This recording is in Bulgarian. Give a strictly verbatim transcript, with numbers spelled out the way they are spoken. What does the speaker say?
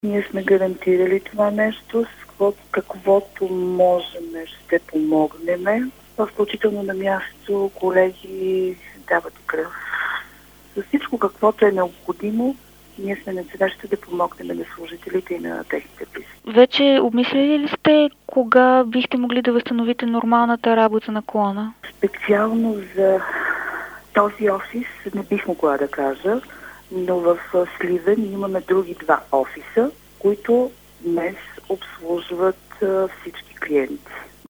Ние сме гарантирали това нещо, с каквото, каквото можем, ще помогнем. Включително на място колеги дават кръв. За всичко, каквото е необходимо, ние сме на среща да помогнем на служителите и на техните близки. Вече обмислили ли сте кога бихте могли да възстановите нормалната работа на клона? Специално за този офис не бих могла да кажа, но в Сливен имаме други два офиса, които днес обслужват всички клиенти.